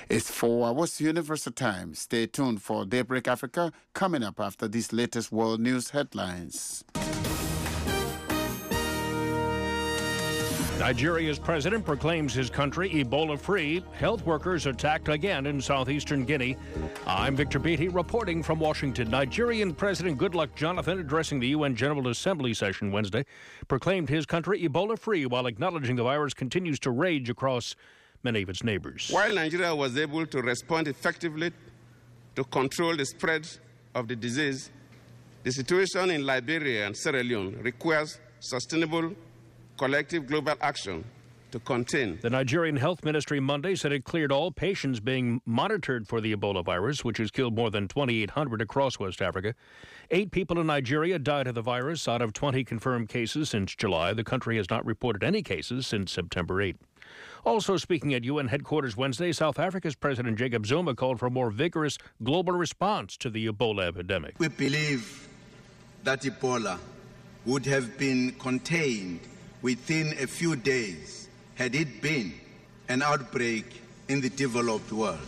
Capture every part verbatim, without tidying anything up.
It's four hours Universal Time. Stay tuned for Daybreak Africa coming up after these latest world news headlines. Nigeria's president proclaims his country Ebola-free. Health workers attacked again in southeastern Guinea. I'm Victor Beatty reporting from Washington. Nigerian President Goodluck Jonathan, addressing the U N General Assembly session Wednesday, proclaimed his country Ebola-free while acknowledging the virus continues to rage across many of its neighbors. While Nigeria was able to respond effectively to control the spread of the disease, the situation in Liberia and Sierra Leone requires sustainable collective global action to contain. The Nigerian Health Ministry Monday said it cleared all patients being monitored for the Ebola virus, which has killed more than twenty-eight hundred across West Africa. Eight people in Nigeria died of the virus out of twenty confirmed cases since July. The country has not reported any cases since September eighth. Also speaking at U N headquarters Wednesday, South Africa's President Jacob Zuma called for a more vigorous global response to the Ebola epidemic. We believe that Ebola would have been contained within a few days had it been an outbreak in the developed world.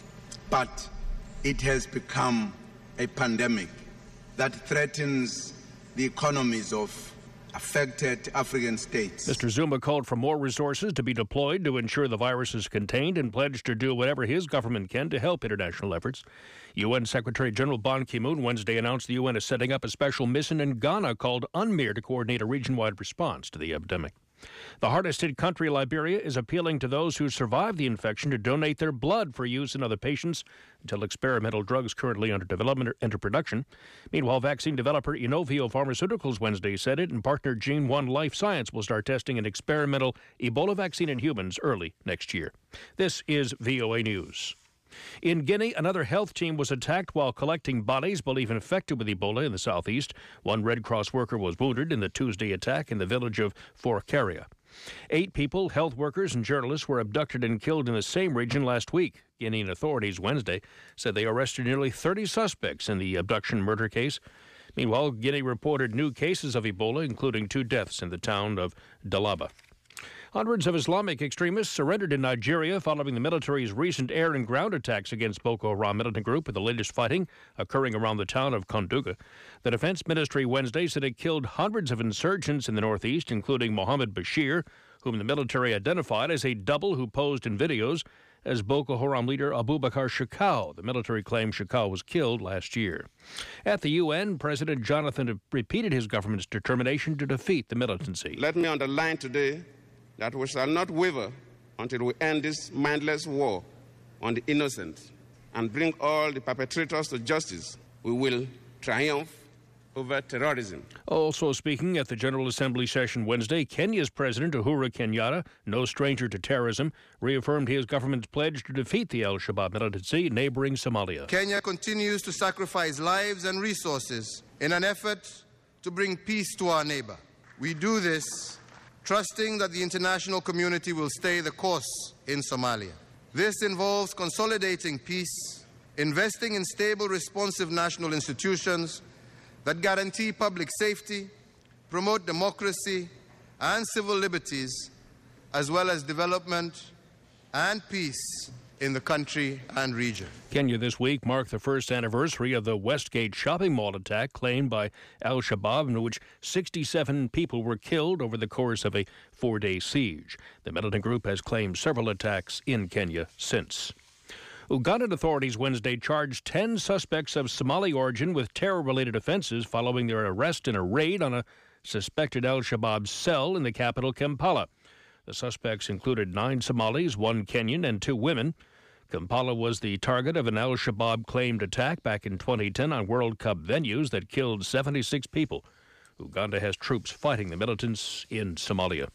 But it has become a pandemic that threatens the economies of affected African states. Mister Zuma called for more resources to be deployed to ensure the virus is contained and pledged to do whatever his government can to help international efforts. U N Secretary General Ban Ki-moon Wednesday announced the U N is setting up a special mission in Ghana called UNMIR to coordinate a region-wide response to the epidemic. The hardest hit country, Liberia, is appealing to those who survived the infection to donate their blood for use in other patients until experimental drugs currently under development enter production. Meanwhile, vaccine developer Inovio Pharmaceuticals Wednesday said it and partner Gene one Life Science will start testing an experimental Ebola vaccine in humans early next year. This is V O A News. In Guinea, another health team was attacked while collecting bodies believed infected with Ebola in the southeast. One Red Cross worker was wounded in the Tuesday attack in the village of Forcaria. Eight people, health workers and journalists, were abducted and killed in the same region last week. Guinean authorities Wednesday said they arrested nearly thirty suspects in the abduction murder case. Meanwhile, Guinea reported new cases of Ebola, including two deaths in the town of Dalaba. Hundreds of Islamic extremists surrendered in Nigeria following the military's recent air and ground attacks against Boko Haram militant group, with the latest fighting occurring around the town of Konduga. The Defense Ministry Wednesday said it killed hundreds of insurgents in the northeast, including Mohammed Bashir, whom the military identified as a double who posed in videos as Boko Haram leader Abubakar Shekau. The military claimed Shekau was killed last year. At the U N, President Jonathan repeated his government's determination to defeat the militancy. Let me underline today that we shall not waver until we end this mindless war on the innocent and bring all the perpetrators to justice. We will triumph over terrorism. Also speaking at the General Assembly session Wednesday, Kenya's President Uhuru Kenyatta, no stranger to terrorism, reaffirmed his government's pledge to defeat the al-Shabaab militancy in neighboring Somalia. Kenya continues to sacrifice lives and resources in an effort to bring peace to our neighbor. We do this trusting that the international community will stay the course in Somalia. This involves consolidating peace, investing in stable, responsive national institutions that guarantee public safety, promote democracy and civil liberties, as well as development and peace in the country and region. Kenya this week marked the first anniversary of the Westgate shopping mall attack claimed by al-Shabaab, in which sixty-seven people were killed over the course of a four-day siege. The militant group has claimed several attacks in Kenya since. Ugandan authorities Wednesday charged ten suspects of Somali origin with terror-related offenses following their arrest in a raid on a suspected al-Shabaab cell in the capital, Kampala. The suspects included nine Somalis, one Kenyan, and two women. Kampala was the target of an al-Shabaab-claimed attack back in twenty ten on World Cup venues that killed seventy-six people. Uganda has troops fighting the militants in Somalia.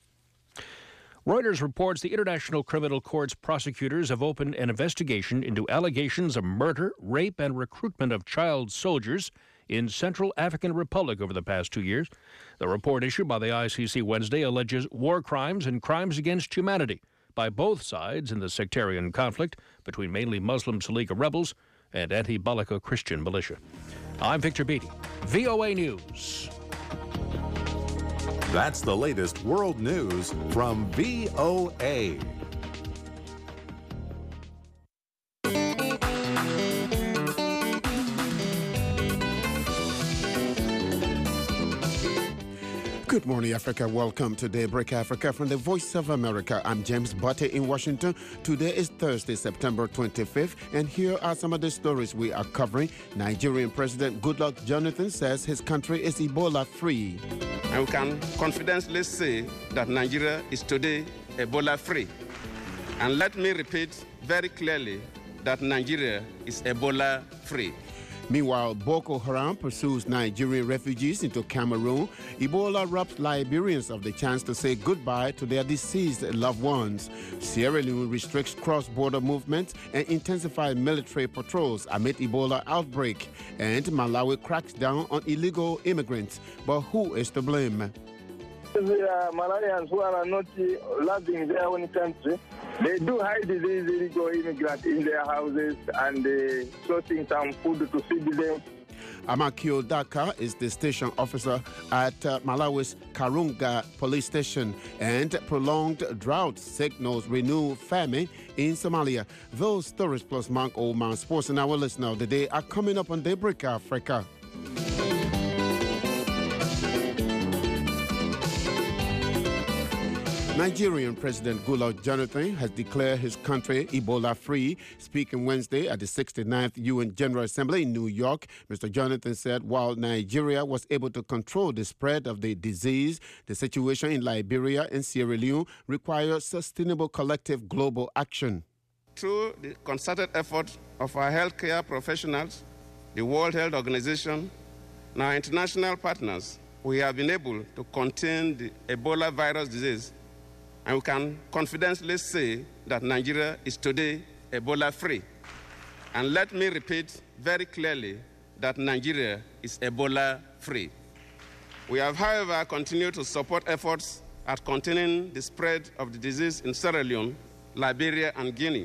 Reuters reports the International Criminal Court's prosecutors have opened an investigation into allegations of murder, rape, and recruitment of child soldiers in Central African Republic over the past two years. The report issued by the I C C Wednesday alleges war crimes and crimes against humanity by both sides in the sectarian conflict between mainly Muslim Salika rebels and anti-Balaka Christian militia. I'm Victor Beatty, V O A News. That's the latest world news from V O A. Good morning, Africa. Welcome to Daybreak Africa from the Voice of America. I'm James Butte in Washington. Today is Thursday, September twenty-fifth, and here are some of the stories we are covering. Nigerian President Goodluck Jonathan says his country is Ebola-free. And we can confidently say that Nigeria is today Ebola-free. And let me repeat very clearly that Nigeria is Ebola-free. Meanwhile, Boko Haram pursues Nigerian refugees into Cameroon. Ebola robs Liberians of the chance to say goodbye to their deceased loved ones. Sierra Leone restricts cross-border movements and intensifies military patrols amid Ebola outbreak. And Malawi cracks down on illegal immigrants. But who is to blame? The uh, Malawians who are not loving their own country, they do hide these illegal immigrants in their houses and uh, sourcing some food to feed them. Amakio Daka is the station officer at uh, Malawi's Karunga police station, and prolonged drought signals renewed famine in Somalia. Those stories plus Mark Oldman Sports and our listener of the day are coming up on Daybreak Africa. Nigerian President Goodluck Jonathan has declared his country Ebola-free. Speaking Wednesday at the sixty-ninth U N General Assembly in New York, Mister Jonathan said while Nigeria was able to control the spread of the disease, the situation in Liberia and Sierra Leone requires sustainable collective global action. Through the concerted effort of our healthcare professionals, the World Health Organization, and our international partners, we have been able to contain the Ebola virus disease. And we can confidently say that Nigeria is today Ebola-free. And let me repeat very clearly that Nigeria is Ebola-free. We have, however, continued to support efforts at containing the spread of the disease in Sierra Leone, Liberia, and Guinea.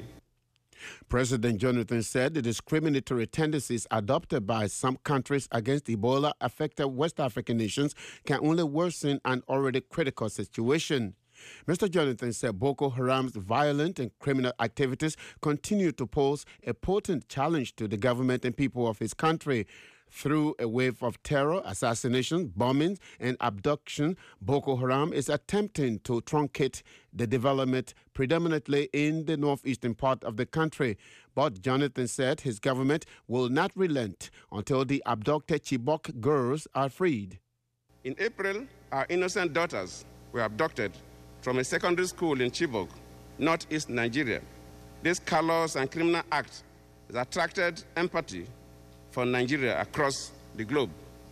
President Jonathan said the discriminatory tendencies adopted by some countries against Ebola-affected West African nations can only worsen an already critical situation. Mister Jonathan said Boko Haram's violent and criminal activities continue to pose a potent challenge to the government and people of his country. Through a wave of terror, assassinations, bombings, and abduction, Boko Haram is attempting to truncate the development predominantly in the northeastern part of the country. But Jonathan said his government will not relent until the abducted Chibok girls are freed. In April, our innocent daughters were abducted from a secondary school in Chibok, northeast Nigeria. This callous and criminal act has attracted empathy for Nigeria across the globe.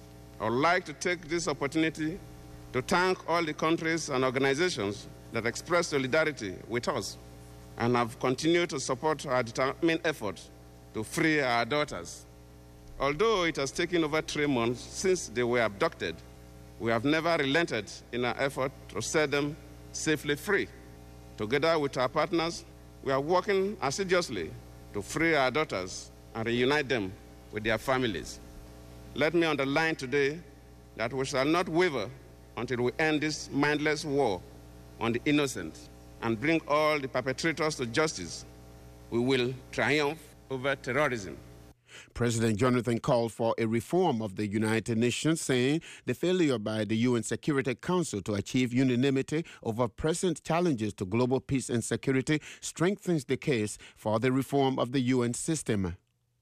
I would like to take this opportunity to thank all the countries and organizations that express solidarity with us and have continued to support our determined efforts to free our daughters. Although it has taken over three months since they were abducted, we have never relented in our effort to set them safely free. Together with our partners, we are working assiduously to free our daughters and reunite them with their families. Let me underline today that we shall not waver until we end this mindless war on the innocent and bring all the perpetrators to justice. We will triumph over terrorism. President Jonathan called for a reform of the United Nations, saying the failure by the U N Security Council to achieve unanimity over present challenges to global peace and security strengthens the case for the reform of the U N system.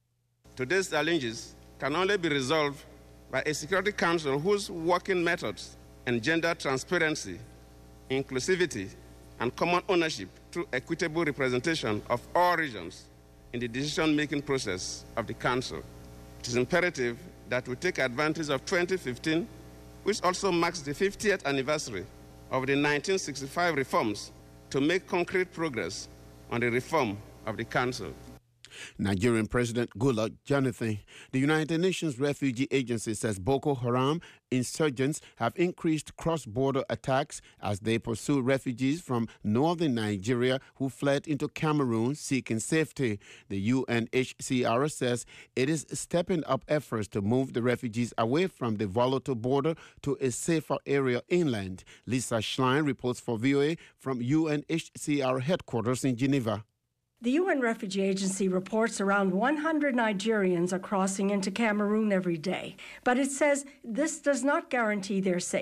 Today's challenges can only be resolved by a Security Council whose working methods engender transparency, inclusivity, and common ownership through equitable representation of all regions in the decision-making process of the Council. It is imperative that we take advantage of twenty fifteen, which also marks the fiftieth anniversary of the nineteen sixty-five reforms, to make concrete progress on the reform of the Council. Nigerian President Goodluck Jonathan. The United Nations Refugee Agency says Boko Haram insurgents have increased cross-border attacks as they pursue refugees from northern Nigeria who fled into Cameroon seeking safety. The U N H C R says it is stepping up efforts to move the refugees away from the volatile border to a safer area inland. Lisa Schlein reports for V O A from U N H C R headquarters in Geneva. The U N Refugee Agency reports around one hundred Nigerians are crossing into Cameroon every day, but it says this does not guarantee their safety.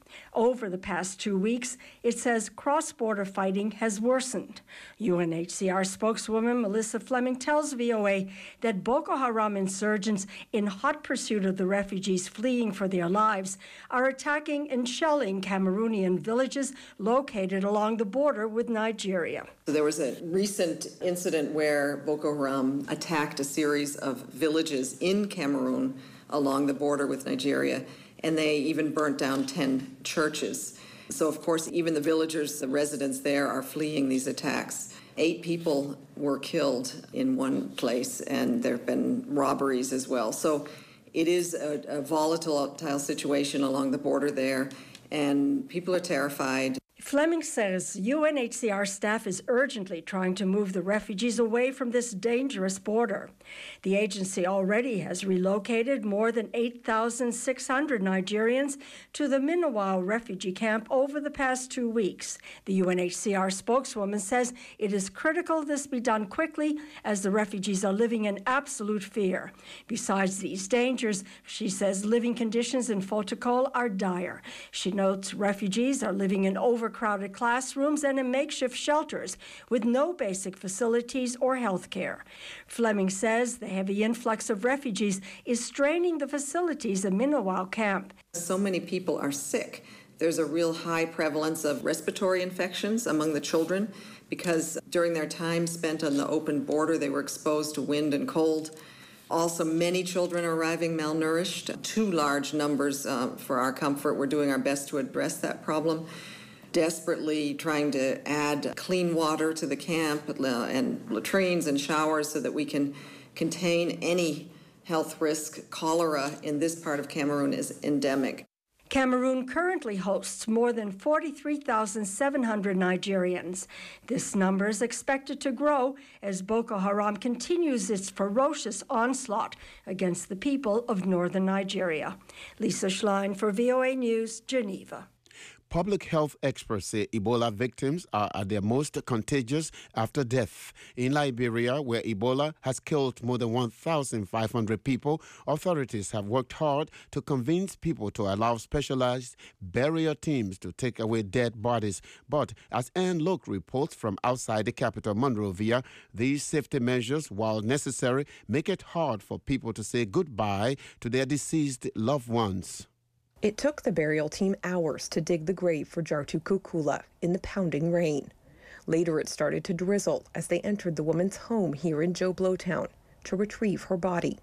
Over the past two weeks, it says cross-border fighting has worsened. U N H C R spokeswoman Melissa Fleming tells V O A that Boko Haram insurgents, in hot pursuit of the refugees fleeing for their lives, are attacking and shelling Cameroonian villages located along the border with Nigeria. So there was a recent incident where Boko Haram attacked a series of villages in Cameroon along the border with Nigeria, and they even burnt down ten churches. So, of course, even the villagers, the residents there, are fleeing these attacks. Eight people were killed in one place, and there have been robberies as well. So it is a, a volatile situation along the border there, and people are terrified. Fleming says U N H C R staff is urgently trying to move the refugees away from this dangerous border. The agency already has relocated more than eight thousand six hundred Nigerians to the Minowao refugee camp over the past two weeks. The U N H C R spokeswoman says it is critical this be done quickly as the refugees are living in absolute fear. Besides these dangers, she says living conditions in Fotokol are dire. She notes refugees are living in over crowded classrooms and in makeshift shelters with no basic facilities or health care. Fleming says the heavy influx of refugees is straining the facilities at Minowao camp. So many people are sick. There's a real high prevalence of respiratory infections among the children because during their time spent on the open border, they were exposed to wind and cold. Also, many children are arriving malnourished. Too large numbers uh, for our comfort. We're doing our best to address that problem. Desperately trying to add clean water to the camp and latrines and showers so that we can contain any health risk. Cholera in this part of Cameroon is endemic. Cameroon currently hosts more than forty-three thousand seven hundred Nigerians. This number is expected to grow as Boko Haram continues its ferocious onslaught against the people of northern Nigeria. Lisa Schlein for V O A News, Geneva. Public health experts say Ebola victims are at their most contagious after death. In Liberia, where Ebola has killed more than one thousand five hundred people, authorities have worked hard to convince people to allow specialized burial teams to take away dead bodies. But as Anne Loke reports from outside the capital, Monrovia, these safety measures, while necessary, make it hard for people to say goodbye to their deceased loved ones. It took the burial team hours to dig the grave for Jartu Kukula in the pounding rain. Later, it started to drizzle as they entered the woman's home here in Joblo Town to retrieve her body.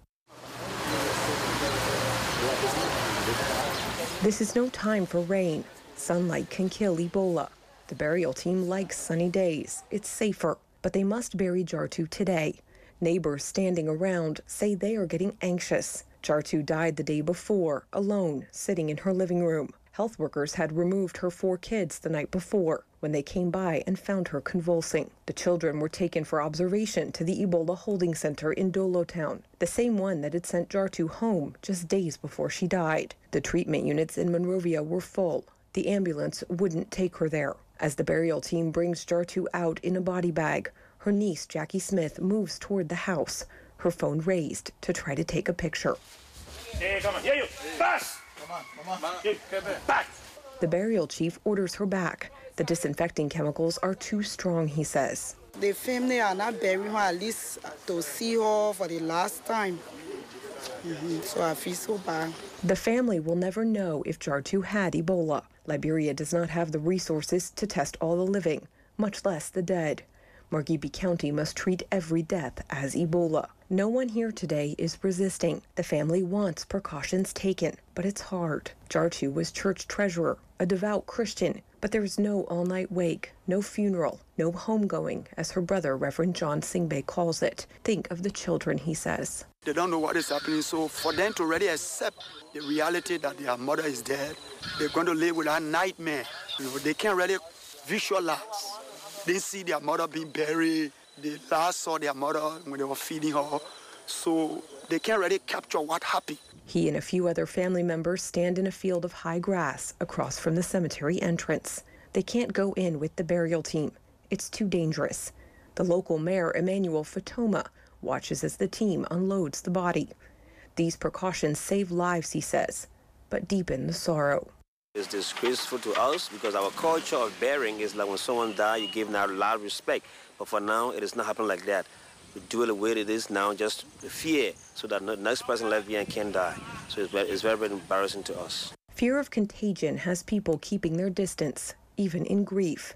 This is no time for rain. Sunlight can kill Ebola. The burial team likes sunny days. It's safer, but they must bury Jartu today. Neighbors standing around say they are getting anxious. Jartu died the day before, alone, sitting in her living room. Health workers had removed her four kids the night before when they came by and found her convulsing. The children were taken for observation to the Ebola holding center in Dolo Town, the same one that had sent Jartu home just days before she died. The treatment units in Monrovia were full. The ambulance wouldn't take her there. As the burial team brings Jartu out in a body bag, her niece, Jackie Smith, moves toward the house, her phone raised to try to take a picture. Hey, come on. Yeah, you. Pass. Come on, come on. Back. The burial chief orders her back. The disinfecting chemicals are too strong, he says. The family are not burying her, at least to see her for the last time. Mm-hmm. So I feel so bad. The family will never know if Jartu had Ebola. Liberia does not have the resources to test all the living, much less the dead. Margibi County must treat every death as Ebola. No one here today is resisting. The family wants precautions taken, but it's hard. Jartu was church treasurer, a devout Christian, but there is no all-night wake, no funeral, no homegoing, as her brother, Reverend John Singbe, calls it. Think of the children, he says. They don't know what is happening, so for them to really accept the reality that their mother is dead, they're going to live with a nightmare. You know, they can't really visualize. They see their mother being buried. They last saw their mother when they were feeding her. So they can't really capture what happened. He and a few other family members stand in a field of high grass across from the cemetery entrance. They can't go in with the burial team. It's too dangerous. The local mayor, Emmanuel Fatoma, watches as the team unloads the body. These precautions save lives, he says, but deepen the sorrow. It's disgraceful to us because our culture of burying is like when someone dies, you give them loud respect. But for now, it is not happening like that. We do it the way it is now, just fear, so that the next person left behind can die. So it's very, it's very, very embarrassing to us. Fear of contagion has people keeping their distance, even in grief.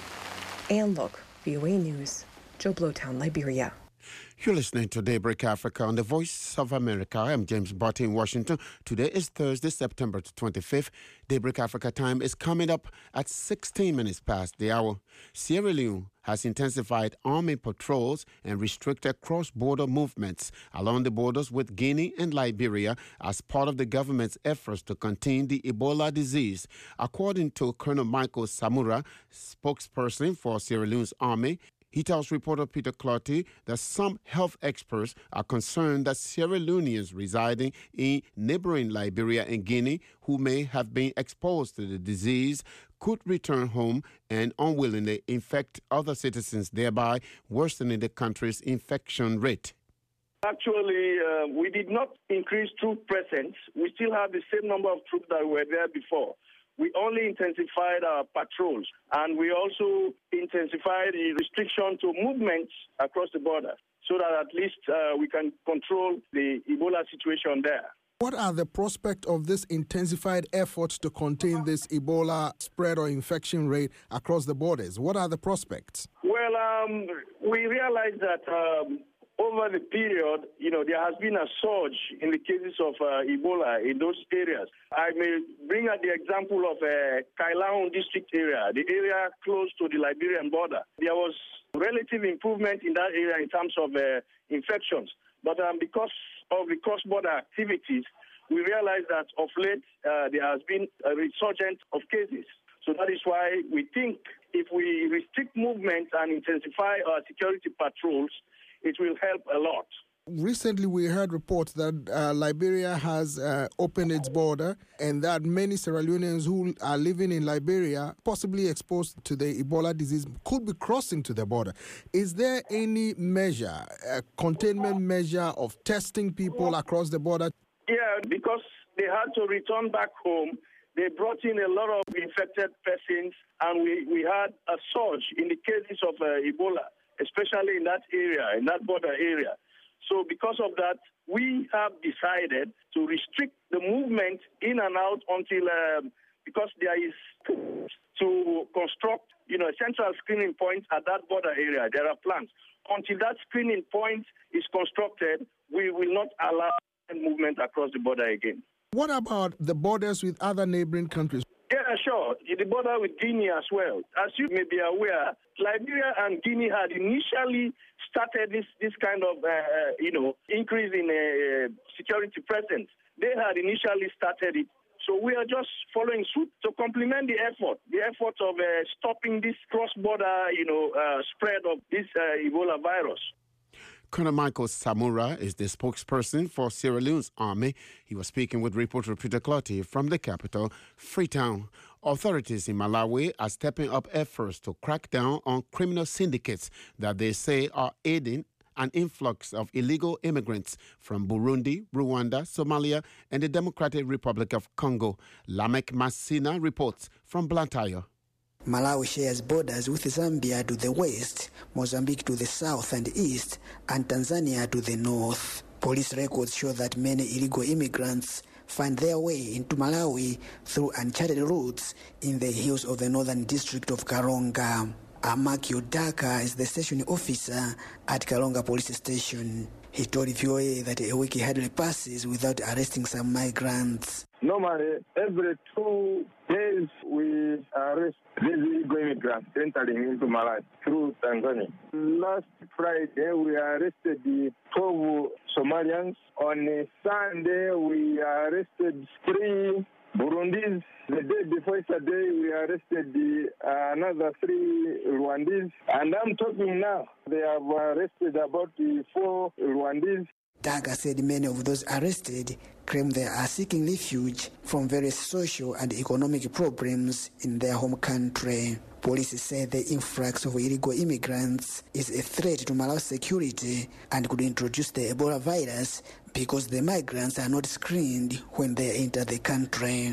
Ann Look, V O A News, Joblowtown, Liberia. You're listening to Daybreak Africa on the Voice of America. I'm James Botti in Washington. Today is Thursday, September twenty-fifth. Daybreak Africa time is coming up at sixteen minutes past the hour. Sierra Leone has intensified army patrols and restricted cross-border movements along the borders with Guinea and Liberia as part of the government's efforts to contain the Ebola disease. According to Colonel Michael Samura, spokesperson for Sierra Leone's army, he tells reporter Peter Clotty that some health experts are concerned that Sierra Leoneans residing in neighboring Liberia and Guinea who may have been exposed to the disease could return home and unwillingly infect other citizens, thereby worsening the country's infection rate. Actually, uh, we did not increase troop presence. We still have the same number of troops that were there before. We only intensified our patrols, and we also intensified the restriction to movements across the border so that at least uh, we can control the Ebola situation there. What are the prospects of this intensified efforts to contain this Ebola spread or infection rate across the borders? What are the prospects? Well, um, we realize that um, over the period, you know, there has been a surge in the cases of uh, Ebola in those areas. I may bring out the example of uh, Kailahun district area, the area close to the Liberian border. There was relative improvement in that area in terms of uh, infections. But um, because of the cross-border activities, we realized that of late uh, there has been a resurgence of cases. So that is why we think if we restrict movement and intensify our security patrols, it will help a lot. Recently, we heard reports that uh, Liberia has uh, opened its border and that many Sierra Leoneans who are living in Liberia, possibly exposed to the Ebola disease, could be crossing to the border. Is there any measure, a containment measure of testing people across the border? Yeah, because they had to return back home. They brought in a lot of infected persons, and we, we had a surge in the cases of uh, Ebola, especially in that area, in that border area. So because of that, we have decided to restrict the movement in and out until, um, because there is to construct, you know, a central screening point at that border area. There are plans. Until that screening point is constructed, we will not allow movement across the border again. What about the borders with other neighboring countries? Yeah, sure. The border with Guinea as well. As you may be aware, Liberia and Guinea had initially started this, this kind of, uh, you know, increase in uh, security presence. They had initially started it. So we are just following suit to complement the effort, the effort of uh, stopping this cross-border, you know, uh, spread of this uh, Ebola virus. Colonel Michael Samura is the spokesperson for Sierra Leone's army. He was speaking with reporter Peter Clotty from the capital, Freetown. Authorities in Malawi are stepping up efforts to crack down on criminal syndicates that they say are aiding an influx of illegal immigrants from Burundi, Rwanda, Somalia, and the Democratic Republic of Congo. Lamek Masina reports from Blantyre. Malawi shares borders with Zambia to the west, Mozambique to the south and east, and Tanzania to the north. Police records show that many illegal immigrants find their way into Malawi through uncharted routes in the hills of the northern district of Karonga. Amakio Daka is the station officer at Karonga police station. He told V O A that a week hardly passes without arresting some migrants. Normally, every two days we arrest these illegal immigrants entering into Malawi through Tanzania. Last Friday, we arrested the twelve Somalians. On Sunday, we arrested three Burundis. The day before yesterday, we arrested the, uh, another three Rwandese. And I'm talking now. They have arrested about the four Rwandese. Daga said many of those arrested claim they are seeking refuge from various social and economic problems in their home country. Police say the influx of illegal immigrants is a threat to Malawi's security and could introduce the Ebola virus because the migrants are not screened when they enter the country.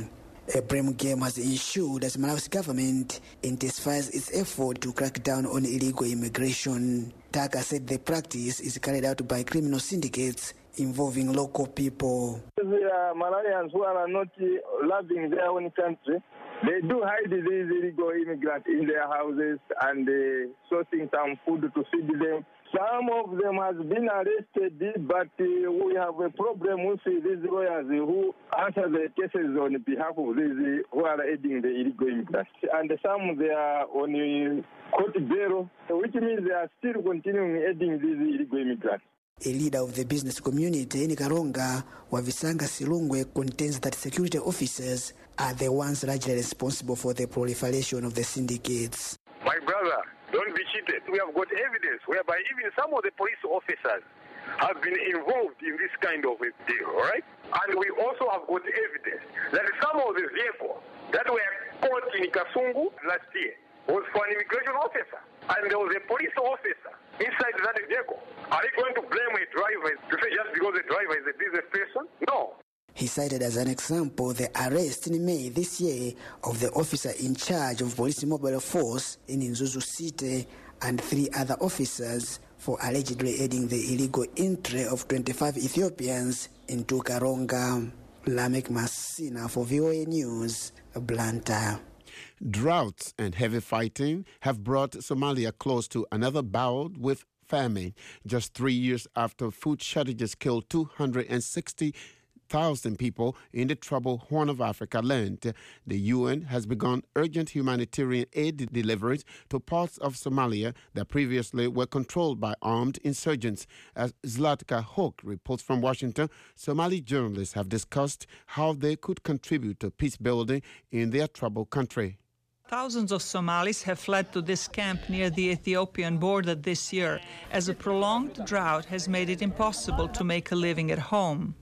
A blame game has ensued as Malawi's government intensifies its effort to crack down on illegal immigration. Taka said the practice is carried out by criminal syndicates involving local people. The uh, Malawians who are not uh, loving their own country, they do hide these illegal immigrants in their houses and uh, sourcing some food to feed them. Some of them has been arrested, but uh, we have a problem with uh, these lawyers who answer the cases on behalf of these uh, who are aiding the illegal immigrants. And some they are on uh, court bail, which means they are still continuing aiding these illegal immigrants. A leader of the business community in Karonga, Wavisanga Silungwe, contends that security officers are the ones largely responsible for the proliferation of the syndicates. My brother, don't be cheated. We have got evidence whereby even some of the police officers have been involved in this kind of a deal, all right? And we also have got evidence that some of the vehicles that were caught in Kasungu last year was for an immigration officer, and there was a police officer inside that vehicle. Are you going to blame a driver to say just because the driver is a business person? No. He cited as an example the arrest in May this year of the officer in charge of police mobile force in Nzuzu City and three other officers for allegedly aiding the illegal entry of twenty-five Ethiopians into Karonga. Lamek Masina for V O A News, Blantyre. Droughts and heavy fighting have brought Somalia close to another bout with famine. Just three years after food shortages killed two hundred sixty thousand people in the troubled Horn of Africa land, the U N has begun urgent humanitarian aid deliveries to parts of Somalia that previously were controlled by armed insurgents. As Zlatka Hoke reports from Washington, Somali journalists have discussed how they could contribute to peace building in their troubled country. Thousands of Somalis have fled to this camp near the Ethiopian border this year, as a prolonged drought has made it impossible to make a living at home.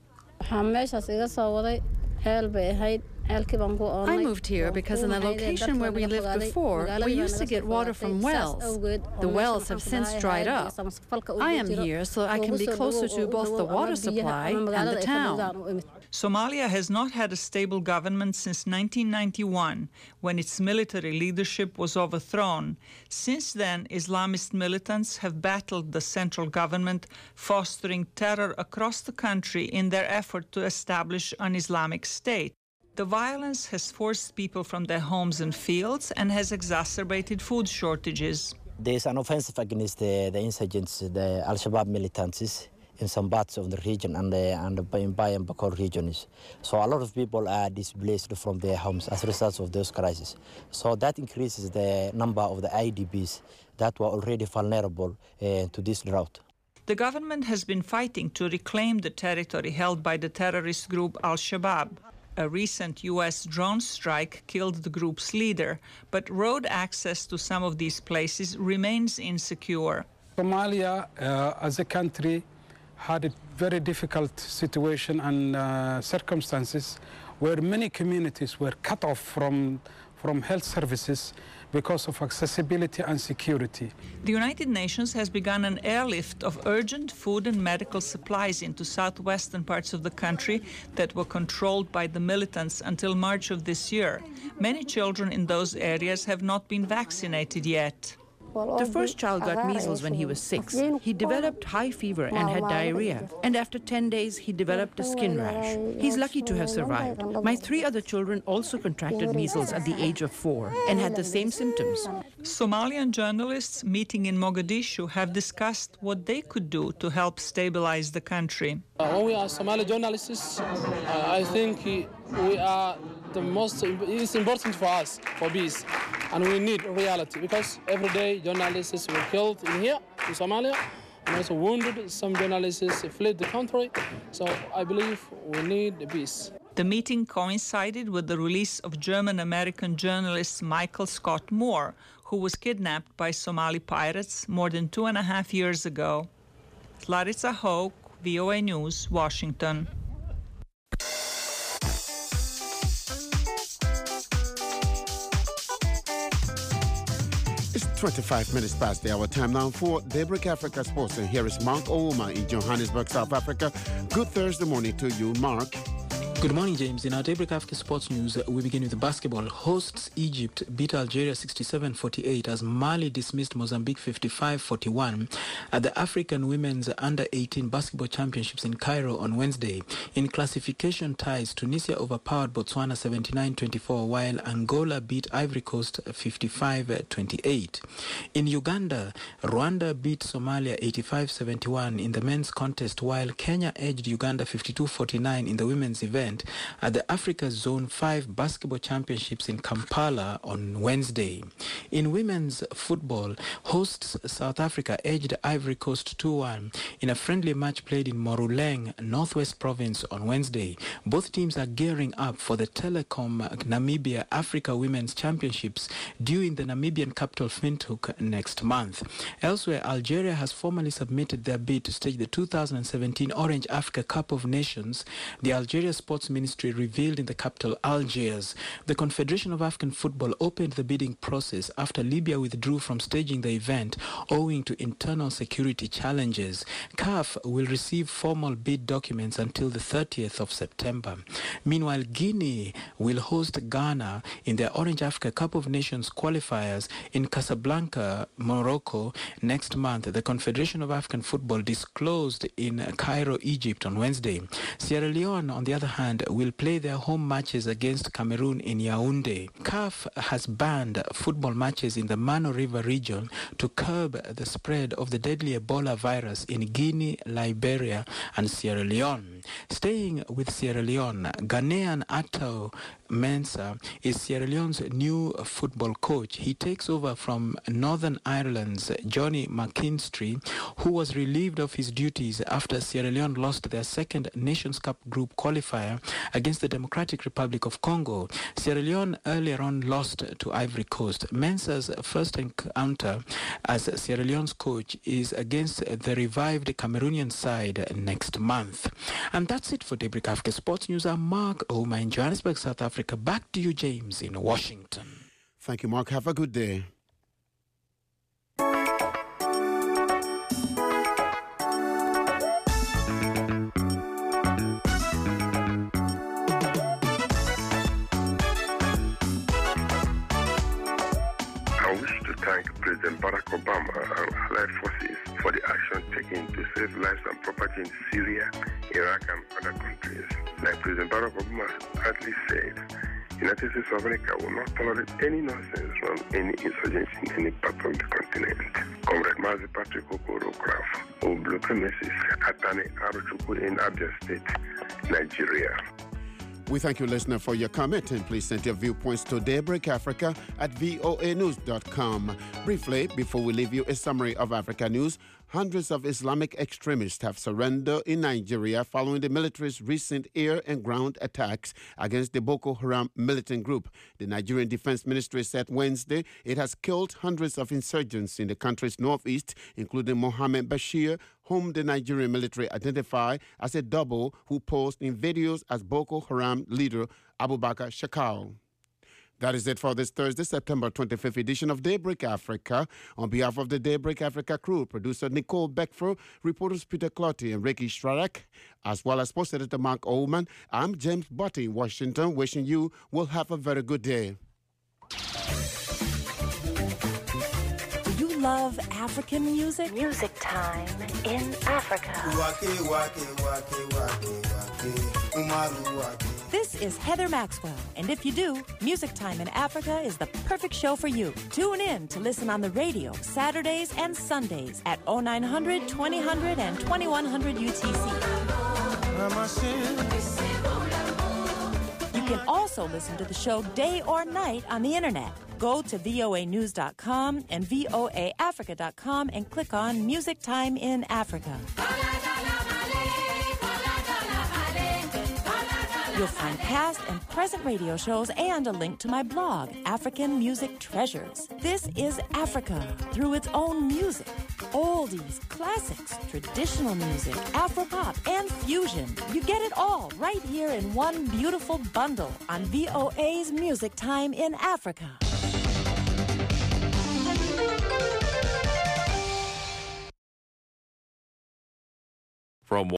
I moved here because in the location where we lived before, we used to get water from wells. The wells have since dried up. I am here so I can be closer to both the water supply and the town. Somalia has not had a stable government since nineteen ninety-one, when its military leadership was overthrown. Since then, Islamist militants have battled the central government, fostering terror across the country in their effort to establish an Islamic state. The violence has forced people from their homes and fields and has exacerbated food shortages. There is an offensive against the, the insurgents, the Al-Shabaab militants, in some parts of the region and, the, and the Bay and Bakor regions. So a lot of people are displaced from their homes as a result of those crises. So that increases the number of the I D Ps that were already vulnerable uh, to this drought. The government has been fighting to reclaim the territory held by the terrorist group Al-Shabaab. A recent U S drone strike killed the group's leader, but road access to some of these places remains insecure. Somalia, uh, as a country, had a very difficult situation and uh, circumstances where many communities were cut off from, from health services because of accessibility and security. The United Nations has begun an airlift of urgent food and medical supplies into southwestern parts of the country that were controlled by the militants until March of this year. Many children in those areas have not been vaccinated yet. The first child got measles when he was six. He developed high fever and had diarrhea. And after ten days, he developed a skin rash. He's lucky to have survived. My three other children also contracted measles at the age of four and had the same symptoms. Somalian journalists meeting in Mogadishu have discussed what they could do to help stabilize the country. Uh, when we are Somali journalists, uh, I think we are the most, it's important for us, for peace. And we need reality because every day journalists were killed in here, in Somalia, and also wounded. Some journalists fled the country. So I believe we need peace. The meeting coincided with the release of German-American journalist Michael Scott Moore, who was kidnapped by Somali pirates more than two and a half years ago. Larissa Hoke, V O A News, Washington. twenty-five minutes past the hour. Time now for Daybreak Africa Sports. And here is Mark Ouma in Johannesburg, South Africa. Good Thursday morning to you, Mark. Good morning, James. In our Daybreak Africa Sports News, we begin with basketball. Hosts Egypt beat Algeria sixty-seven forty-eight as Mali dismissed Mozambique fifty-five forty-one at the African Women's Under eighteen Basketball Championships in Cairo on Wednesday. In classification ties, Tunisia overpowered Botswana seventy-nine twenty-four, while Angola beat Ivory Coast fifty-five twenty-eight. In Uganda, Rwanda beat Somalia eighty-five seventy-one in the men's contest, while Kenya edged Uganda fifty-two forty-nine in the women's event at the Africa Zone five Basketball Championships in Kampala on Wednesday. In women's football, hosts South Africa edged Ivory Coast two one in a friendly match played in Moruleng, Northwest Province on Wednesday. Both teams are gearing up for the Telecom Namibia Africa Women's Championships due in the Namibian capital Windhoek next month. Elsewhere, Algeria has formally submitted their bid to stage the two thousand seventeen Orange Africa Cup of Nations, the Algeria Sports Ministry revealed in the capital Algiers. The Confederation of African Football opened the bidding process after Libya withdrew from staging the event owing to internal security challenges. C A F will receive formal bid documents until the thirtieth of September. Meanwhile, Guinea will host Ghana in their Orange Africa Cup of Nations qualifiers in Casablanca, Morocco next month, the Confederation of African Football disclosed in Cairo, Egypt on Wednesday. Sierra Leone, on the other hand, will play their home matches against Cameroon in Yaoundé. C A F has banned football matches in the Mano River region to curb the spread of the deadly Ebola virus in Guinea, Liberia, and Sierra Leone. Staying with Sierra Leone, Ghanaian Atao Mensah is Sierra Leone's new football coach. He takes over from Northern Ireland's Johnny McKinstry, who was relieved of his duties after Sierra Leone lost their second Nations Cup group qualifier against the Democratic Republic of Congo. Sierra Leone earlier on lost to Ivory Coast. Mensah's first encounter as Sierra Leone's coach is against the revived Cameroonian side next month. And that's it for Daybreak Africa Sports News. I'm Mark Ouma in Johannesburg, South Africa. Back to you, James, in Washington. Thank you, Mark. Have a good day. Thank President Barack Obama and allied forces for the action taken to save lives and property in Syria, Iraq, and other countries. Like President Barack Obama rightly said, the United States of America will not tolerate any nonsense from any insurgency in any part of the continent. Comrade Mazi Patrick Okorokraf, Oblu Premises, Atane Aruchukwu in Abia State, Nigeria. We thank you, listener, for your comment, and please send your viewpoints to Daybreak Africa at voa news dot com. Briefly, before we leave you, a summary of Africa news. Hundreds of Islamic extremists have surrendered in Nigeria following the military's recent air and ground attacks against the Boko Haram militant group. The Nigerian Defense Ministry said Wednesday it has killed hundreds of insurgents in the country's northeast, including Mohammed Bashir, whom the Nigerian military identified as a double who posed in videos as Boko Haram leader Abubakar Shekau. That is it for this Thursday, September twenty-fifth edition of Daybreak Africa. On behalf of the Daybreak Africa crew, producer Nicole Beckford, reporters Peter Clotty and Ricky Shrarak, as well as sports editor Mark Oldman, I'm James Butty in Washington, wishing you will have a very good day. Do you love African music? Music Time in Africa. This is Heather Maxwell, and if you do, Music Time in Africa is the perfect show for you. Tune in to listen on the radio Saturdays and Sundays at oh nine hundred, twenty hundred, and twenty-one hundred U T C. You can also listen to the show day or night on the internet. Go to voa news dot com and voa africa dot com and click on Music Time in Africa. You'll find past and present radio shows and a link to my blog, African Music Treasures. This is Africa through its own music. Oldies, classics, traditional music, Afro-pop, and fusion. You get it all right here in one beautiful bundle on V O A's Music Time in Africa. From